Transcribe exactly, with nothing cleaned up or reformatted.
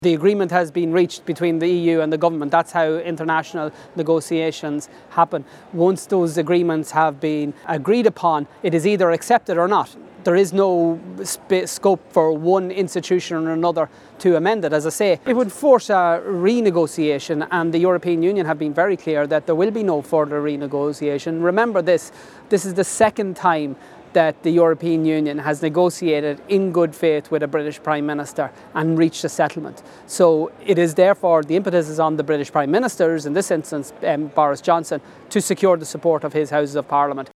The agreement has been reached between the E U and the government. That's how international negotiations happen. Once those agreements have been agreed upon, it is either accepted or not. There is no sp- scope for one institution or another to amend it. As I say, it would force a renegotiation, and the European Union have been very clear that there will be no further renegotiation. Remember this, this is the second time that the European Union has negotiated in good faith with a British Prime Minister and reached a settlement. So it is therefore, the impetus is on the British Prime Ministers, in this instance um, Boris Johnson, to secure the support of his Houses of Parliament.